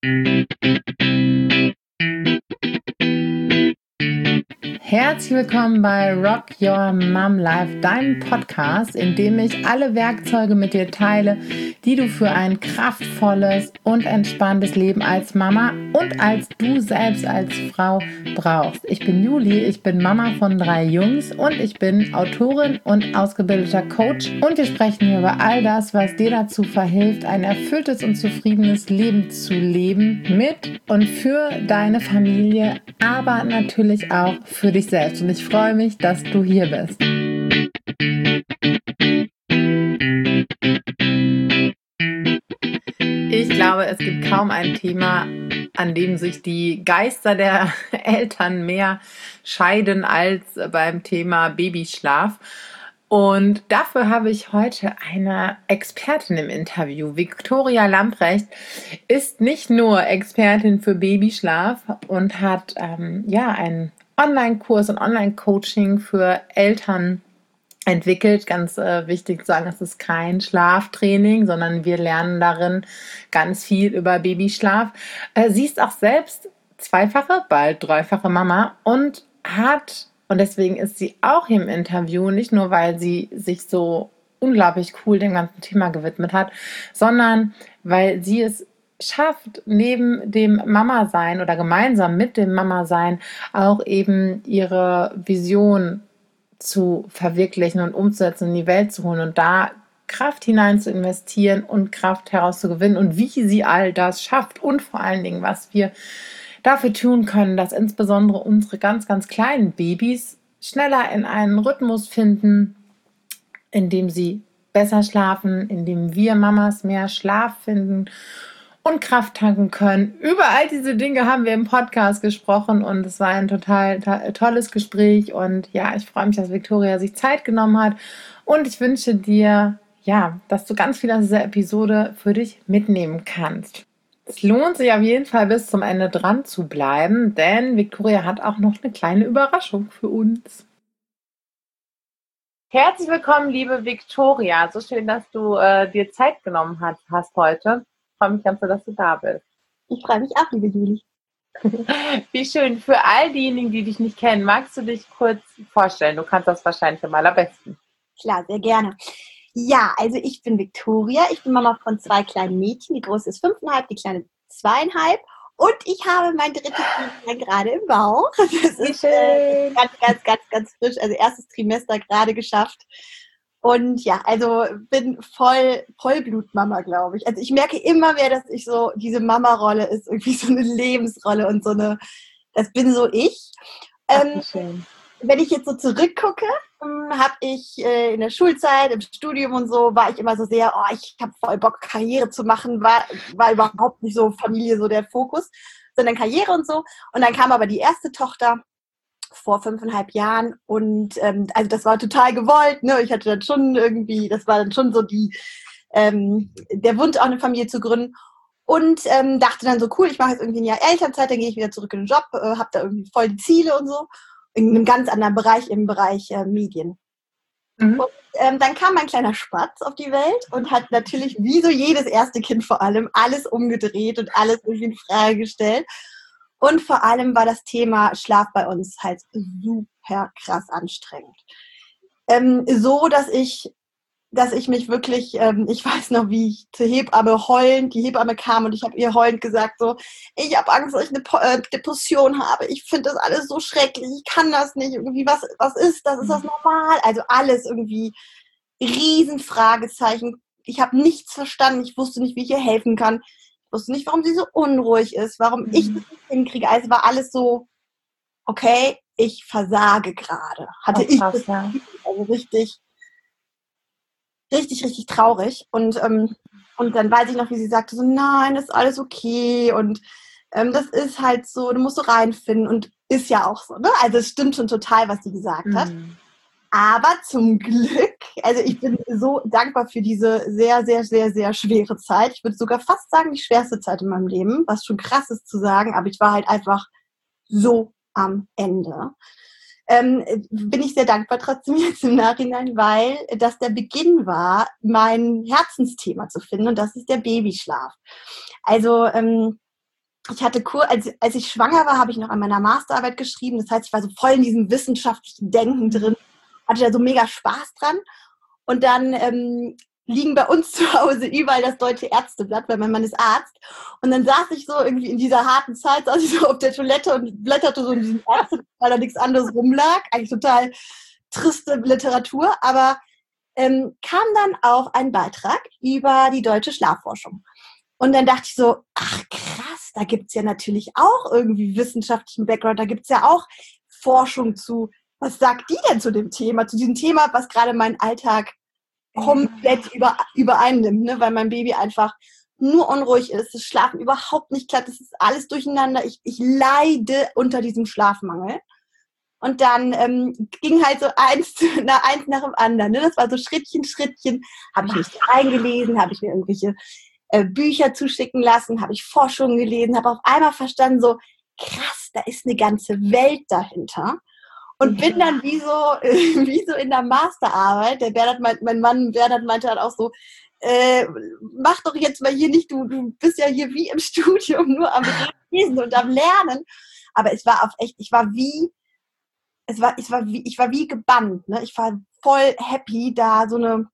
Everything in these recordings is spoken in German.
Herzlich willkommen bei Rock Your Mom Life, deinem Podcast, in dem ich alle Werkzeuge mit dir teile, die du für ein kraftvolles und entspanntes Leben als Mama und als du selbst als Frau brauchst. Ich bin Juli, ich bin Mama von 3 Jungs und ich bin Autorin und ausgebildeter Coach. Und wir sprechen hier über all das, was dir dazu verhilft, ein erfülltes und zufriedenes Leben zu leben, mit und für deine Familie, aber natürlich auch für dich selbst. Und ich freue mich, dass du hier bist. Ich glaube, es gibt kaum ein Thema, an dem sich die Geister der Eltern mehr scheiden als beim Thema Babyschlaf. Und dafür habe ich heute eine Expertin im Interview. Viktoria Lamprecht ist nicht nur Expertin für Babyschlaf und hat einen Online-Kurs und Online-Coaching für Eltern entwickelt. Ganz wichtig zu sagen, es ist kein Schlaftraining, sondern wir lernen darin ganz viel über Babyschlaf. Sie ist auch selbst zweifache, bald dreifache Mama und deswegen ist sie auch hier im Interview, nicht nur, weil sie sich so unglaublich cool dem ganzen Thema gewidmet hat, sondern weil sie es schafft, neben dem Mama-Sein oder gemeinsam mit dem Mama-Sein auch eben ihre Vision zu verwirklichen und umzusetzen, in die Welt zu holen und da Kraft hinein zu investieren und Kraft herauszugewinnen und wie sie all das schafft und vor allen Dingen, was wir dafür tun können, dass insbesondere unsere ganz, ganz kleinen Babys schneller in einen Rhythmus finden, in dem sie besser schlafen, in dem wir Mamas mehr Schlaf finden und Kraft tanken können. Über all diese Dinge haben wir im Podcast gesprochen und es war ein total tolles Gespräch und ja, ich freue mich, dass Viktoria sich Zeit genommen hat und ich wünsche dir, dass du ganz viel aus dieser Episode für dich mitnehmen kannst. Es lohnt sich auf jeden Fall bis zum Ende dran zu bleiben, denn Viktoria hat auch noch eine kleine Überraschung für uns. Herzlich willkommen, liebe Viktoria. So schön, dass du dir Zeit genommen hast heute. Ich freue mich ganz so, dass du da bist. Ich freue mich auch, liebe Juli. Wie schön. Für all diejenigen, die dich nicht kennen, magst du dich kurz vorstellen? Du kannst das wahrscheinlich am allerbesten. Klar, sehr gerne. Ja, also ich bin Viktoria. Ich bin Mama von 2 kleinen Mädchen. Die große ist 5,5, die kleine 2,5. Und ich habe mein 3. Kind gerade im Bauch. Das ist ganz frisch. Also 1. Trimester gerade geschafft. Und ja, also bin Vollblutmama, glaube ich. Also ich merke immer mehr, dass ich so, diese Mama-Rolle ist irgendwie so eine Lebensrolle und das bin so ich. Schön. Wenn ich jetzt so zurückgucke, habe ich in der Schulzeit, im Studium und so, war ich immer so sehr, ich habe voll Bock, Karriere zu machen, war überhaupt nicht so Familie so der Fokus, sondern Karriere und so. Und dann kam aber die erste Tochter vor 5,5 Jahren und also das war total gewollt, ne? Ich hatte dann schon irgendwie, das war dann schon so der Wunsch, auch eine Familie zu gründen. Und dachte dann so, cool, ich mache jetzt irgendwie ein Jahr Elternzeit, dann gehe ich wieder zurück in den Job, habe da irgendwie voll die Ziele und so. In einem ganz anderen Bereich, im Bereich Medien. Mhm. Und dann kam mein kleiner Spatz auf die Welt und hat natürlich, wie so jedes erste Kind vor allem, alles umgedreht und alles irgendwie in Frage gestellt. Und vor allem war das Thema Schlaf bei uns halt super krass anstrengend. So, dass ich mich wirklich, ich weiß noch, wie ich zur Hebamme heulend, die Hebamme kam und ich habe ihr heulend gesagt so, ich habe Angst, dass ich eine Depression habe, ich finde das alles so schrecklich, ich kann das nicht, irgendwie, was ist das, ist das normal? Also alles irgendwie riesen Fragezeichen, ich habe nichts verstanden, ich wusste nicht, wie ich ihr helfen kann, ich wusste nicht, warum sie so unruhig ist, warum ich das nicht hinkriege, also war alles so, okay, ich versage gerade, hatte ich das, also richtig traurig. Und dann weiß ich noch, wie sie sagte, so, nein, das ist alles okay. Und das ist halt so, du musst so reinfinden. Und ist ja auch so, ne? Also es stimmt schon total, was sie gesagt hat. Aber zum Glück, also ich bin so dankbar für diese sehr, sehr, sehr, sehr schwere Zeit. Ich würde sogar fast sagen, die schwerste Zeit in meinem Leben, was schon krass ist zu sagen, aber ich war halt einfach so am Ende. Bin ich sehr dankbar trotzdem jetzt im Nachhinein, weil das der Beginn war, mein Herzensthema zu finden, und das ist der Babyschlaf. Also ich hatte als ich schwanger war, habe ich noch an meiner Masterarbeit geschrieben. Das heißt, ich war so voll in diesem wissenschaftlichen Denken drin, hatte da so mega Spaß dran. Und dann liegen bei uns zu Hause überall das Deutsche Ärzteblatt, weil mein Mann ist Arzt. Und dann saß ich so irgendwie in dieser harten Zeit, saß ich so auf der Toilette und blätterte so in diesem Ärzteblatt, weil da nichts anderes rumlag. Eigentlich total triste Literatur, aber kam dann auch ein Beitrag über die deutsche Schlafforschung. Und dann dachte ich so, ach krass, da gibt's ja natürlich auch irgendwie wissenschaftlichen Background, da gibt's ja auch Forschung zu. Was sagt die denn zu dem Thema, zu diesem Thema, was gerade meinen Alltag komplett übereinnimmt, ne? Weil mein Baby einfach nur unruhig ist, das Schlafen überhaupt nicht klappt, das ist alles durcheinander. Ich leide unter diesem Schlafmangel. Und dann ging halt so eins nach dem anderen. Ne? Das war so Schrittchen, habe ich mich eingelesen, habe ich mir irgendwelche Bücher zuschicken lassen, habe ich Forschungen gelesen, habe auf einmal verstanden, so krass, da ist eine ganze Welt dahinter. Und bin dann wie so in der Masterarbeit, mein Mann Bernhard meinte dann auch so, mach doch jetzt mal hier nicht, du bist ja hier wie im Studium, nur am Lesen und am Lernen. Aber es war ich war wie gebannt, ne? Ich war voll happy, da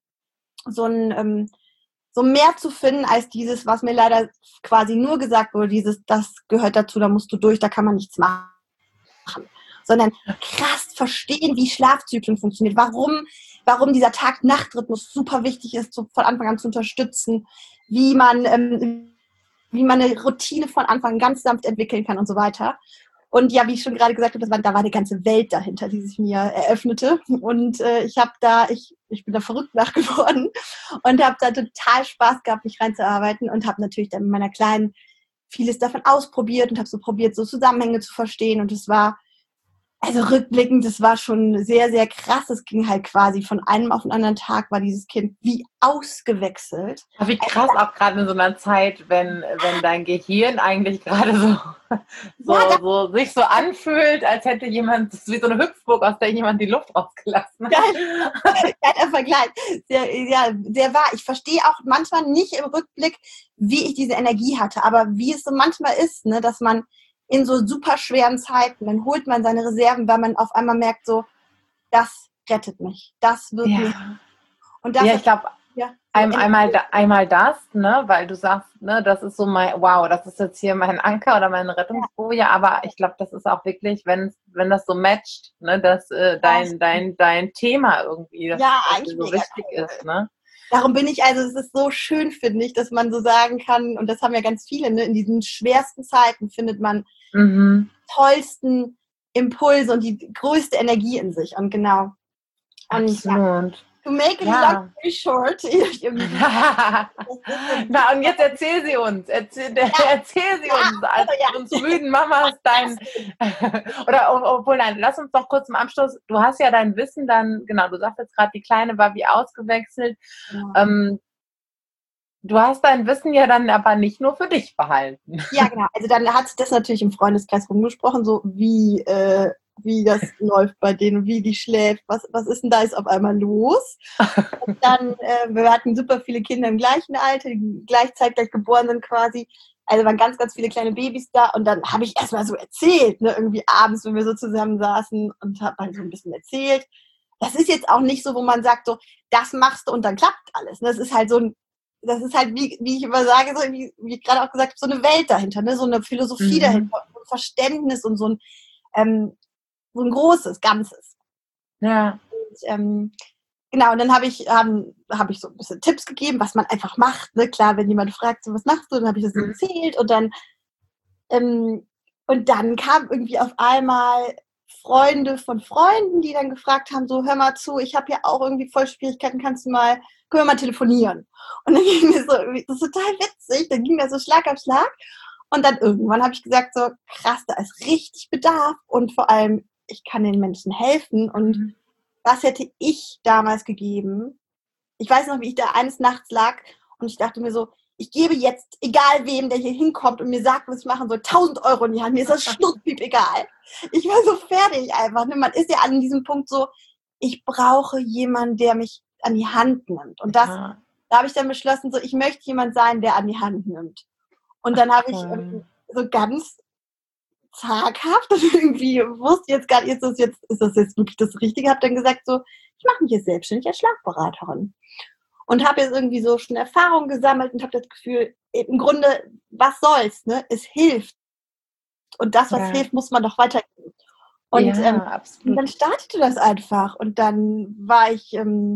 so mehr zu finden als dieses, was mir leider quasi nur gesagt wurde, das gehört dazu, da musst du durch, da kann man nichts machen. Sondern krass verstehen, wie Schlafzyklen funktioniert, warum dieser Tag-Nacht-Rhythmus super wichtig ist, so von Anfang an zu unterstützen, wie man eine Routine von Anfang an ganz sanft entwickeln kann und so weiter. Und ja, wie ich schon gerade gesagt habe, da war eine ganze Welt dahinter, die sich mir eröffnete. Und ich bin da verrückt nach geworden und habe da total Spaß gehabt, mich reinzuarbeiten und habe natürlich dann mit meiner Kleinen vieles davon ausprobiert und habe so probiert, so Zusammenhänge zu verstehen. Und es war, also rückblickend, das war schon sehr, sehr krass. Es ging halt quasi von einem auf den anderen Tag, war dieses Kind wie ausgewechselt. Aber wie krass auch gerade in so einer Zeit, wenn dein Gehirn eigentlich gerade so sich so anfühlt, als hätte jemand, das ist wie so eine Hüpfburg, aus der jemand die Luft rausgelassen hat. Ja, der Vergleich, der war, ich verstehe auch manchmal nicht im Rückblick, wie ich diese Energie hatte, aber wie es so manchmal ist, ne, dass man in so super schweren Zeiten, dann holt man seine Reserven, weil man auf einmal merkt so, das rettet mich, das wird mich. Und das ich glaube, einmal das, ne, weil du sagst, ne, das ist so das ist jetzt hier mein Anker oder meine Rettungsboje, aber ich glaube, das ist auch wirklich, wenn das so matcht, ne, dass dein Thema irgendwie, das so wichtig ist, ne. Darum es ist so schön, finde ich, dass man so sagen kann, und das haben ja ganz viele, ne, in diesen schwersten Zeiten findet man die tollsten Impulse und die größte Energie in sich. Und genau. Und absolut. To make it long story short. Na, und jetzt erzähl sie uns. Erzähl sie uns, als uns müden Mamas obwohl, nein, lass uns doch kurz im Anschluss, du hast ja dein Wissen dann, genau, du sagst jetzt gerade, die Kleine war wie ausgewechselt. Ja. Du hast dein Wissen ja dann aber nicht nur für dich behalten. Ja, genau. Also dann hat sich das natürlich im Freundeskreis rumgesprochen, so wie das läuft bei denen, wie die schläft, was ist denn da jetzt auf einmal los? Und dann, wir hatten super viele Kinder im gleichen Alter, die gleichzeitig geboren sind quasi. Also waren ganz, ganz viele kleine Babys da und dann habe ich erstmal so erzählt, ne, irgendwie abends, wenn wir so zusammen saßen und habe halt so ein bisschen erzählt. Das ist jetzt auch nicht so, wo man sagt so, das machst du und dann klappt alles. Das ist halt wie ich immer sage, so wie ich gerade auch gesagt habe, so eine Welt dahinter, ne? So eine Philosophie dahinter, so ein Verständnis und so ein großes Ganzes. Ja. Und, genau, und dann habe ich so ein bisschen Tipps gegeben, was man einfach macht. Ne? Klar, wenn jemand fragt, so, was machst du, dann habe ich das so erzählt und dann kam irgendwie auf einmal Freunde von Freunden, die dann gefragt haben, so hör mal zu, ich habe ja auch irgendwie voll Schwierigkeiten, können wir mal telefonieren? Und dann ging das ist total witzig, dann ging das so Schlag auf Schlag und dann irgendwann habe ich gesagt so, krass, da ist richtig Bedarf und vor allem, ich kann den Menschen helfen und was hätte ich damals gegeben? Ich weiß noch, wie ich da eines Nachts lag und ich dachte mir so, ich gebe jetzt, egal wem, der hier hinkommt und mir sagt, was ich machen soll, 1.000 Euro in die Hand. Mir ist das schnurzpiep egal. Ich war so fertig einfach. Ne? Man ist ja an diesem Punkt so, ich brauche jemanden, der mich an die Hand nimmt. Und da habe ich dann beschlossen, so, ich möchte jemand sein, der an die Hand nimmt. Und dann habe ich so ganz zaghaft und irgendwie wusste jetzt gar nicht, ist das jetzt wirklich das Richtige, habe dann gesagt so, ich mache mich jetzt selbstständig als Schlafberaterin. Und habe jetzt irgendwie so schon Erfahrungen gesammelt und habe das Gefühl, im Grunde, was soll's, ne? Es hilft. Und das, was hilft, muss man doch weitergeben. Und, und dann startete das einfach. Und dann war ich,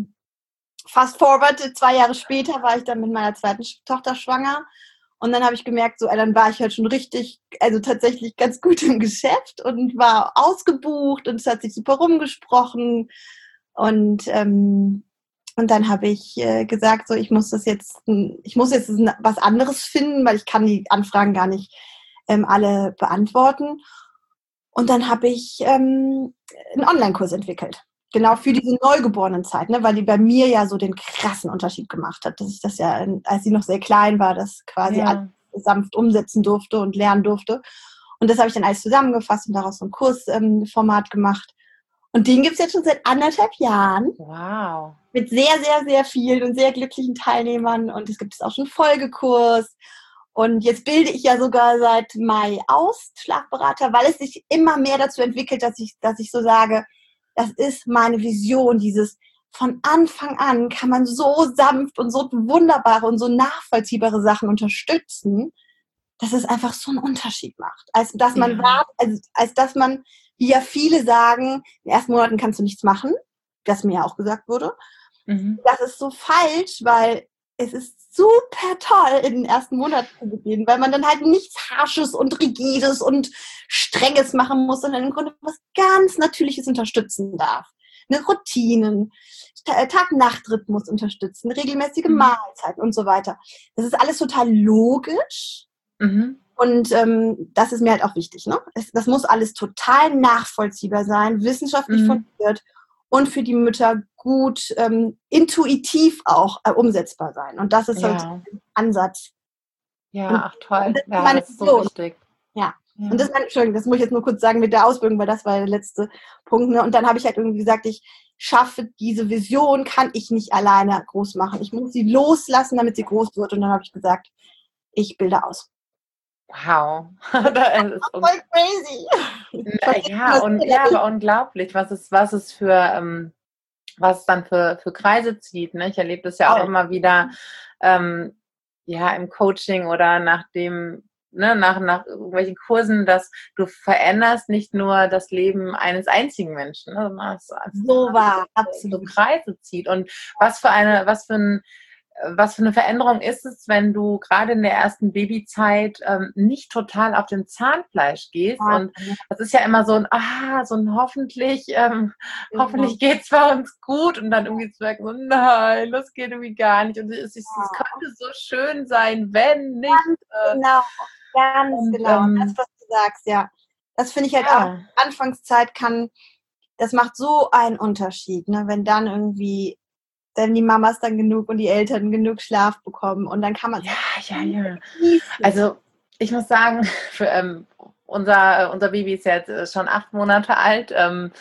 fast forward, 2 Jahre später war ich dann mit meiner zweiten Tochter schwanger. Und dann habe ich gemerkt, so, dann war ich halt schon richtig, also tatsächlich ganz gut im Geschäft und war ausgebucht und es hat sich super rumgesprochen. Und dann habe ich gesagt, so, ich muss jetzt was anderes finden, weil ich kann die Anfragen gar nicht alle beantworten. Und dann habe ich einen Online-Kurs entwickelt. Genau für diese Neugeborenen-Zeit, ne, weil die bei mir ja so den krassen Unterschied gemacht hat, dass ich das ja, als sie noch sehr klein war, das quasi alles sanft umsetzen durfte und lernen durfte. Und das habe ich dann alles zusammengefasst und daraus so ein Kursformat gemacht. Und den gibt es jetzt schon seit 1,5 Jahren. Wow. Mit sehr, sehr, sehr vielen und sehr glücklichen Teilnehmern. Und es gibt auch schon einen Folgekurs. Und jetzt bilde ich ja sogar seit Mai aus, Schlafberater, weil es sich immer mehr dazu entwickelt, dass ich so sage, das ist meine Vision, dieses von Anfang an kann man so sanft und so wunderbare und so nachvollziehbare Sachen unterstützen, dass es einfach so einen Unterschied macht. Als dass man als dass man, wie ja viele sagen, in den ersten Monaten kannst du nichts machen, das mir ja auch gesagt wurde. Das ist so falsch, weil es ist super toll, in den ersten Monaten zu beginnen, weil man dann halt nichts Harsches und Rigides und Strenges machen muss, sondern im Grunde was ganz Natürliches unterstützen darf. Eine Routinen, Tag-Nacht-Rhythmus unterstützen, regelmäßige Mahlzeiten und so weiter. Das ist alles total logisch. Und das ist mir halt auch wichtig. Ne? Das muss alles total nachvollziehbar sein, wissenschaftlich fundiert und für die Mütter gut intuitiv auch umsetzbar sein. Und das ist halt ein Ansatz. Ja, ach toll. Das ist so wichtig. Ja. Und das, Entschuldigung, das muss ich jetzt nur kurz sagen mit der Ausbildung, weil das war der letzte Punkt. Ne? Und dann habe ich halt irgendwie gesagt, ich schaffe diese Vision, kann ich nicht alleine groß machen. Ich muss sie loslassen, damit sie groß wird. Und dann habe ich gesagt, ich bilde aus. Wow. Das ist voll crazy. Aber unglaublich, was es für was dann für Kreise zieht. Ne? Ich erlebe das ja auch immer wieder im Coaching oder nach irgendwelchen Kursen, dass du veränderst nicht nur das Leben eines einzigen Menschen, ne, sondern absolut Kreise zieht. Und was für eine Veränderung ist es, wenn du gerade in der ersten Babyzeit nicht total auf dem Zahnfleisch gehst. Und das ist ja immer so ein hoffentlich geht's bei uns gut. Und dann irgendwie zu merken, so, nein, das geht irgendwie gar nicht. Und es könnte so schön sein, wenn nicht. Ganz genau. Das, was du sagst, ja. Das finde ich halt auch, Anfangszeit das macht so einen Unterschied, ne? Wenn dann irgendwie die Mamas dann genug und die Eltern genug Schlaf bekommen und dann kann man Also ich muss sagen, unser Baby ist jetzt schon 8 Monate alt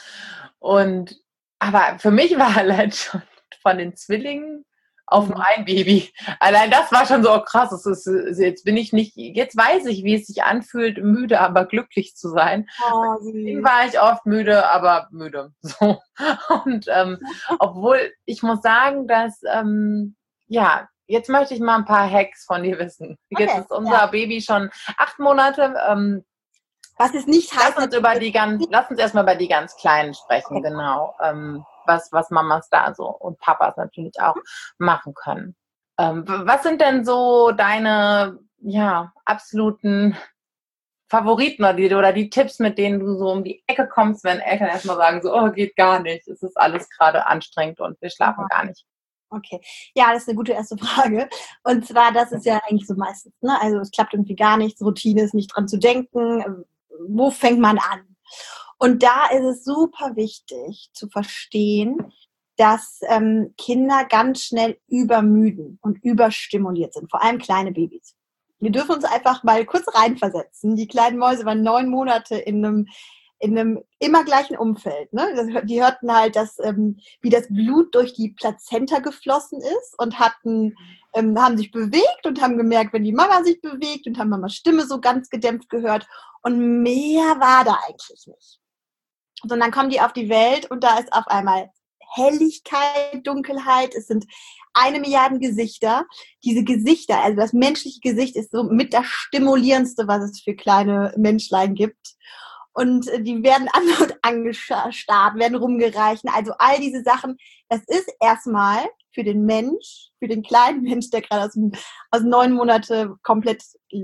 aber für mich war allein schon von den Zwillingen auf nur ein Baby. Allein das war schon so krass. Jetzt weiß ich, wie es sich anfühlt, müde, aber glücklich zu sein. Deswegen war ich oft müde, aber müde. So. Und obwohl ich muss sagen, dass jetzt möchte ich mal ein paar Hacks von dir wissen. Jetzt ist unser Baby schon 8 Monate. Was es nicht heißt. Lass uns erstmal über die ganz Kleinen sprechen, genau. Was Mamas da so und Papas natürlich auch machen können. Was sind denn so deine absoluten Favoriten oder die Tipps, mit denen du so um die Ecke kommst, wenn Eltern erstmal sagen, so, oh, geht gar nicht, es ist alles gerade anstrengend und wir schlafen gar nicht? Okay, ja, das ist eine gute erste Frage. Und zwar, das ist ja eigentlich so meistens, ne? Also es klappt irgendwie gar nichts, Routine ist nicht dran zu denken. Wo fängt man an? Und da ist es super wichtig zu verstehen, dass Kinder ganz schnell übermüden und überstimuliert sind, vor allem kleine Babys. Wir dürfen uns einfach mal kurz reinversetzen. Die kleinen Mäuse waren 9 Monate in einem in einem immer gleichen Umfeld. Ne? Die hörten halt, dass wie das Blut durch die Plazenta geflossen ist und haben sich bewegt und haben gemerkt, wenn die Mama sich bewegt und haben Mamas Stimme so ganz gedämpft gehört. Und mehr war da eigentlich nicht. Und dann kommen die auf die Welt und da ist auf einmal Helligkeit, Dunkelheit, es sind 1 Milliarde Gesichter. Diese Gesichter, also das menschliche Gesicht ist so mit das Stimulierendste, was es für kleine Menschlein gibt. Und die werden an und angestarrt, werden rumgereicht. Also all diese Sachen, das ist erstmal für den Mensch, für den kleinen Mensch, der gerade aus 9 Monate komplett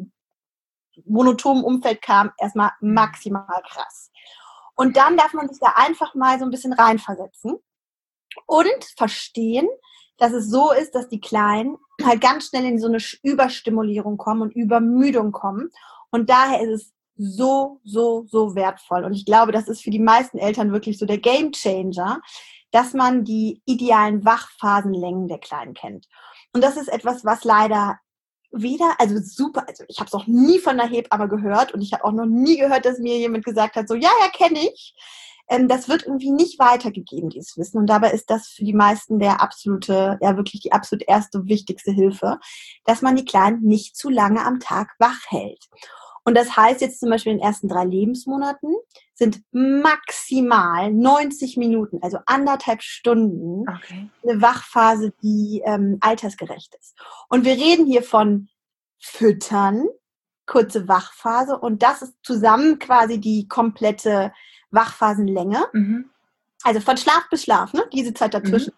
monotonem Umfeld kam, erstmal maximal krass. Und dann darf man sich da einfach mal so ein bisschen reinversetzen und verstehen, dass es so ist, dass die Kleinen halt ganz schnell in so eine Überstimulierung kommen und Übermüdung kommen. Und daher ist es so, so, so wertvoll. Und ich glaube, das ist für die meisten Eltern wirklich so der Gamechanger, dass man die idealen Wachphasenlängen der Kleinen kennt. Und das ist etwas, was leider also ich habe es noch nie von einer Hebamme gehört und ich habe auch noch nie gehört, dass mir jemand gesagt hat, so, ja, kenne ich. Das wird irgendwie nicht weitergegeben, dieses Wissen. Und dabei ist das für die meisten wirklich die absolut erste, wichtigste Hilfe, dass man die Kleinen nicht zu lange am Tag wach hält. Und das heißt jetzt zum Beispiel in den ersten 3 Lebensmonaten sind maximal 90 Minuten, also 1,5 Stunden, eine Wachphase, die altersgerecht ist. Und wir reden hier von Füttern, kurze Wachphase und das ist zusammen quasi die komplette Wachphasenlänge. Mhm. Also von Schlaf bis Schlaf, ne? Diese Zeit dazwischen.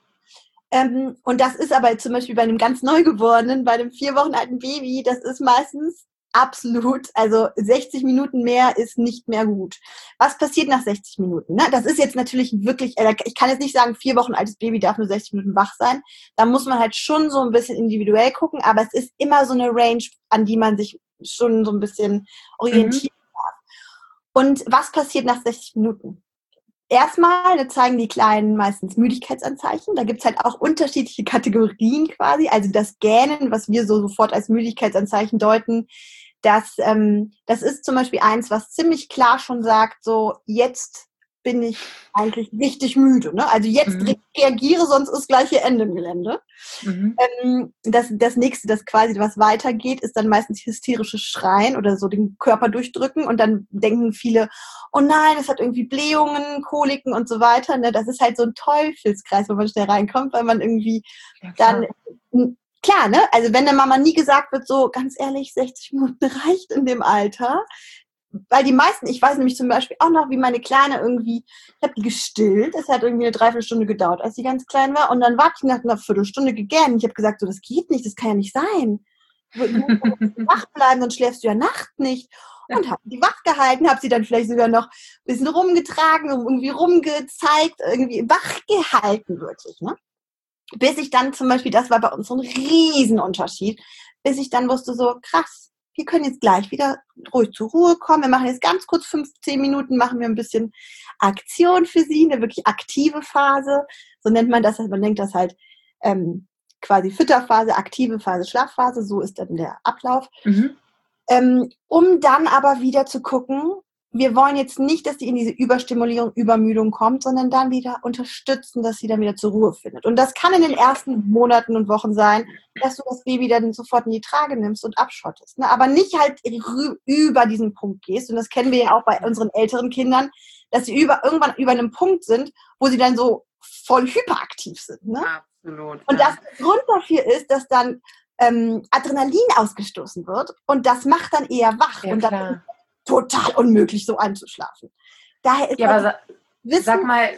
Und das ist aber zum Beispiel bei einem ganz Neugeborenen, bei einem 4 Wochen alten Baby, das ist meistens absolut, also 60 Minuten mehr ist nicht mehr gut. Was passiert nach 60 Minuten? Ne? Das ist jetzt natürlich wirklich, ich kann jetzt nicht sagen, 4 Wochen altes Baby darf nur 60 Minuten wach sein. Da muss man halt schon so ein bisschen individuell gucken, aber es ist immer so eine Range, an die man sich schon so ein bisschen orientieren darf. Und was passiert nach 60 Minuten? Erstmal zeigen die Kleinen meistens Müdigkeitsanzeichen. Da gibt es halt auch unterschiedliche Kategorien quasi. Also das Gähnen, was wir so sofort als Müdigkeitsanzeichen deuten, das ist zum Beispiel eins, was ziemlich klar schon sagt, so jetzt bin ich eigentlich richtig müde. Ne? Also jetzt reagiere, sonst ist gleich hier Ende im Gelände. Das nächste, das quasi was weitergeht, ist dann meistens hysterisches Schreien oder so den Körper durchdrücken und dann denken viele, oh nein, es hat irgendwie Blähungen, Koliken und so weiter. Ne? Das ist halt so ein Teufelskreis, wo man schnell reinkommt, weil man irgendwie dann... Klar, ne? Also wenn der Mama nie gesagt wird, so ganz ehrlich, 60 Minuten reicht in dem Alter. Weil die meisten, ich weiß nämlich zum Beispiel auch noch, wie meine Kleine irgendwie, ich habe die gestillt, es hat irgendwie eine Dreiviertelstunde gedauert, als sie ganz klein war. Und dann war ich nach einer Viertelstunde gegähnt. Ich habe gesagt, so, das geht nicht, das kann ja nicht sein. Du musst wach bleiben, sonst schläfst du ja Nacht nicht. Und habe die wach gehalten, habe sie dann vielleicht sogar noch ein bisschen rumgetragen, irgendwie rumgezeigt, irgendwie wach gehalten wirklich, ne? Bis ich dann zum Beispiel, das war bei uns so ein Riesenunterschied, bis ich dann wusste, so krass, wir können jetzt gleich wieder ruhig zur Ruhe kommen. Wir machen jetzt ganz kurz 15 Minuten, machen wir ein bisschen Aktion für sie, eine wirklich aktive Phase. So nennt man das, man nennt das halt quasi Fütterphase, aktive Phase, Schlafphase, so ist dann der Ablauf. Um dann aber wieder zu gucken, wir wollen jetzt nicht, dass die in diese Überstimulierung, Übermüdung kommt, sondern dann wieder unterstützen, dass sie dann wieder zur Ruhe findet. Und das kann in den ersten Monaten und Wochen sein, dass du das Baby dann sofort in die Trage nimmst und abschottest. Ne? Aber nicht halt über diesen Punkt gehst. Und das kennen wir ja auch bei unseren älteren Kindern, dass sie irgendwann über einem Punkt sind, wo sie dann so voll hyperaktiv sind. Ne? Absolut. Und das der Grund dafür ist, dass dann Adrenalin ausgestoßen wird und das macht dann eher wach. Ja, und dann total unmöglich, so einzuschlafen. Daher ist sag mal,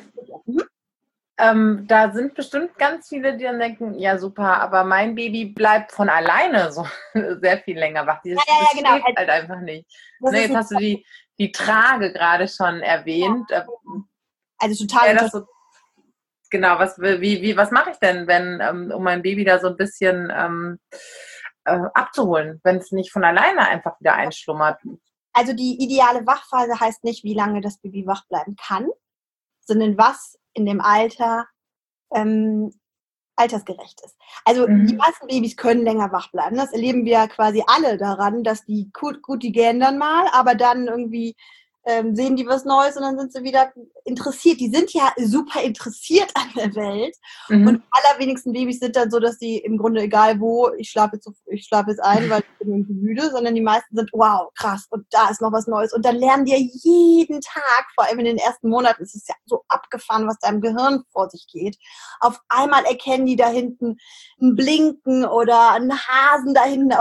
da sind bestimmt ganz viele, die dann denken, ja super, aber mein Baby bleibt von alleine so sehr viel länger wach. Das genau. schläft halt einfach nicht. Ne, jetzt hast du die Trage gerade schon erwähnt. Ja. Also total genau, was mache ich denn, wenn um mein Baby da so ein bisschen abzuholen, wenn es nicht von alleine einfach wieder einschlummert? Also die ideale Wachphase heißt nicht, wie lange das Baby wach bleiben kann, sondern was in dem Alter altersgerecht ist. Also die meisten Babys können länger wach bleiben. Das erleben wir quasi alle daran, dass die gut, die gähnen dann mal, aber dann irgendwie sehen die was Neues und dann sind sie wieder interessiert. Die sind ja super interessiert an der Welt. Und allerwenigsten Babys sind dann so, dass die im Grunde, egal wo, ich schlafe jetzt ein, weil ich bin irgendwie müde, sondern die meisten sind, wow, krass, und da ist noch was Neues. Und dann lernen die ja jeden Tag, vor allem in den ersten Monaten, ist es ja so abgefahren, was da im Gehirn vor sich geht. Auf einmal erkennen die da hinten ein Blinken oder einen Hasen da hinten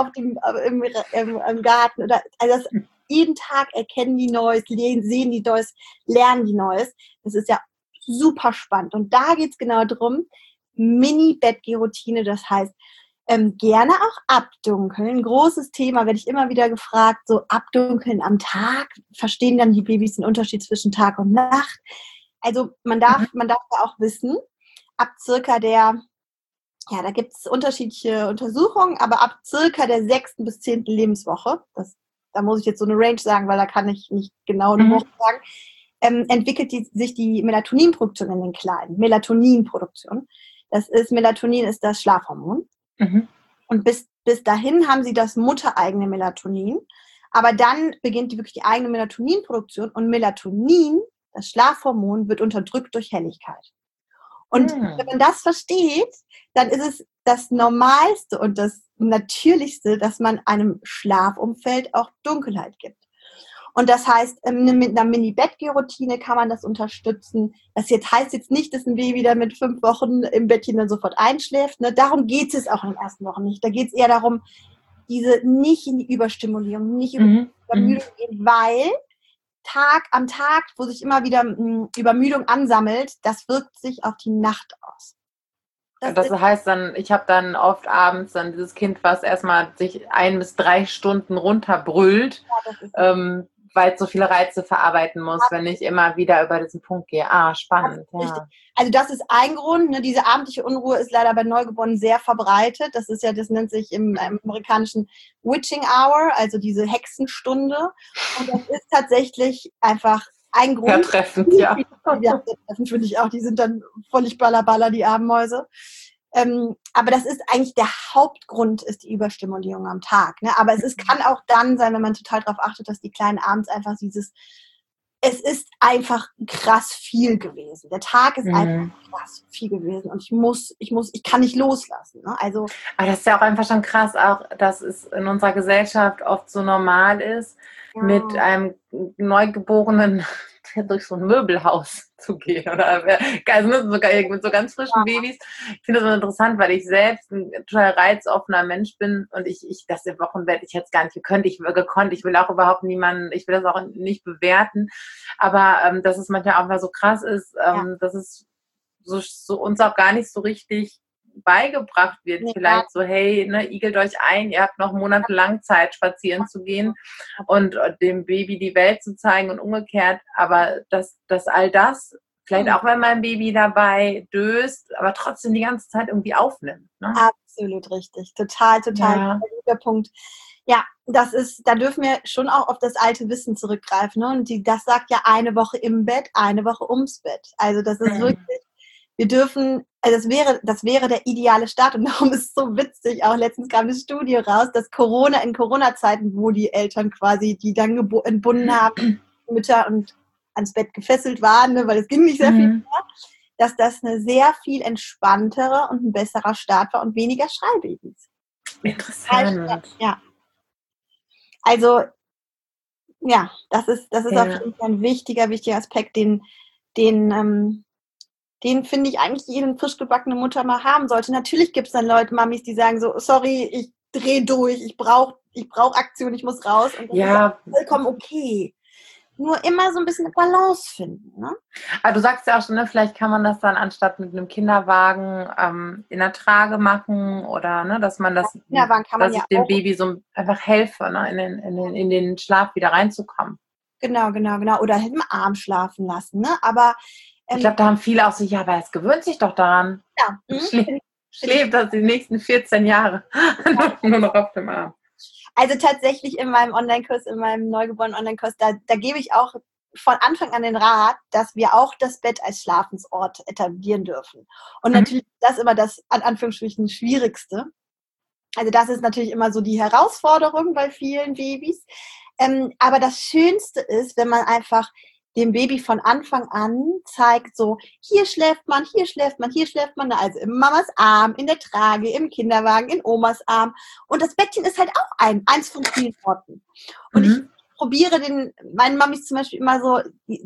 im Garten. Also jeden Tag erkennen die Neues, sehen die Neues, lernen die Neues. Das ist ja super spannend. Und da geht es genau darum, Mini-Bettgeh-Routine, das heißt, gerne auch abdunkeln. Großes Thema, werde ich immer wieder gefragt, so abdunkeln am Tag. Verstehen dann die Babys den Unterschied zwischen Tag und Nacht? Also man darf ja auch wissen, ab circa da gibt es unterschiedliche Untersuchungen, aber ab circa der 6. bis 10. Lebenswoche, da muss ich jetzt so eine Range sagen, weil da kann ich nicht genau eine Woche sagen, entwickelt sich die Melatoninproduktion in den Kleinen. Melatoninproduktion. Melatonin ist das Schlafhormon. Und bis dahin haben sie das muttereigene Melatonin. Aber dann beginnt wirklich die eigene Melatoninproduktion. Und Melatonin, das Schlafhormon, wird unterdrückt durch Helligkeit. Und wenn man das versteht, dann ist es das Normalste und das Natürlichste, dass man einem Schlafumfeld auch Dunkelheit gibt. Und das heißt, mit einer Mini-Bettgeh-Routine kann man das unterstützen. Das heißt jetzt nicht, dass ein Baby dann mit 5 Wochen im Bettchen dann sofort einschläft. Ne? Darum geht es auch in den ersten Wochen nicht. Da geht es eher darum, nicht in die Überstimulierung, nicht in die Übermüdung gehen, weil am Tag, wo sich immer wieder Übermüdung ansammelt, das wirkt sich auf die Nacht aus. Das heißt dann, ich habe dann oft abends dann dieses Kind, was erstmal sich 1 bis 3 Stunden runterbrüllt, weil es so viele Reize verarbeiten muss, wenn ich immer wieder über diesen Punkt gehe. Spannend. Ja. Also das ist ein Grund. Ne? Diese abendliche Unruhe ist leider bei Neugeborenen sehr verbreitet. Das nennt sich im amerikanischen Witching Hour, also diese Hexenstunde. Und das ist tatsächlich einfach ein Grund. Vertreffend, ja. Ja, vertreffend finde ich auch. Die sind dann völlig ballerballer, die armen Mäuse. Aber das ist eigentlich der Hauptgrund, ist die Überstimulierung am Tag. Ne? Aber kann auch dann sein, wenn man total darauf achtet, dass die Kleinen abends einfach es ist einfach krass viel gewesen. Der Tag ist einfach krass viel gewesen und ich kann nicht loslassen. Ne? Also, aber das ist ja auch einfach schon krass, auch dass es in unserer Gesellschaft oft so normal ist, mit einem Neugeborenen durch so ein Möbelhaus zu gehen oder sogar mit so ganz frischen Babys. Ich finde das so interessant, weil ich selbst ein total reizoffener Mensch bin und ich das im Wochenbett, ich hätte es gar nicht gekonnt, ich will auch überhaupt niemanden, ich will das auch nicht bewerten, aber dass es manchmal auch mal so krass ist, dass es so uns auch gar nicht so richtig beigebracht wird, vielleicht so, hey, ne, igelt euch ein, ihr habt noch monatelang Zeit, spazieren zu gehen und dem Baby die Welt zu zeigen und umgekehrt, aber dass all das, vielleicht auch wenn mein Baby dabei döst, aber trotzdem die ganze Zeit irgendwie aufnimmt. Ne? Absolut richtig, total guter Punkt. Ja, da dürfen wir schon auch auf das alte Wissen zurückgreifen. Ne? Und das sagt ja 1 Woche im Bett, 1 Woche ums Bett. Also das ist wirklich, wir dürfen, also das wäre der ideale Start und darum ist es so witzig, auch letztens kam eine Studie raus, dass in Corona-Zeiten, wo die Eltern quasi, die dann entbunden haben, Mütter und ans Bett gefesselt waren, ne, weil es ging nicht sehr viel mehr, dass das eine sehr viel entspanntere und ein besserer Start war und weniger Schreibabys. Interessant. Ja. Also, ja, das ist auf jeden Fall ein wichtiger Aspekt, den finde ich eigentlich jede frisch gebackene Mutter mal haben sollte. Natürlich gibt es dann Mamis, die sagen so, sorry, ich drehe durch, ich brauch Aktion, ich muss raus. Und das ist vollkommen okay. Nur immer so ein bisschen eine Balance finden. Ne? Aber du sagst ja auch schon, ne, vielleicht kann man das dann anstatt mit einem Kinderwagen in der Trage machen oder ne, dass man dass ich dem Baby so einfach helfe, ne, in den Schlaf wieder reinzukommen. Genau. Oder im Arm schlafen lassen. Ne? Aber ich glaube, da haben viele auch so, ja, aber es gewöhnt sich doch daran. Ja. Schläft das die nächsten 14 Jahre nur noch auf dem Arm. Also tatsächlich in meinem Online-Kurs, in meinem Neugeborenen-Online-Kurs, da gebe ich auch von Anfang an den Rat, dass wir auch das Bett als Schlafensort etablieren dürfen. Und natürlich ist das immer das, an Anführungsstrichen, Schwierigste. Also das ist natürlich immer so die Herausforderung bei vielen Babys. Aber das Schönste ist, wenn man einfach dem Baby von Anfang an zeigt, so, hier schläft man, hier schläft man, hier schläft man, also in Mamas Arm, in der Trage, im Kinderwagen, in Omas Arm. Und das Bettchen ist halt auch eins von vielen Orten. Und ich probiere meinen Mamis zum Beispiel immer so,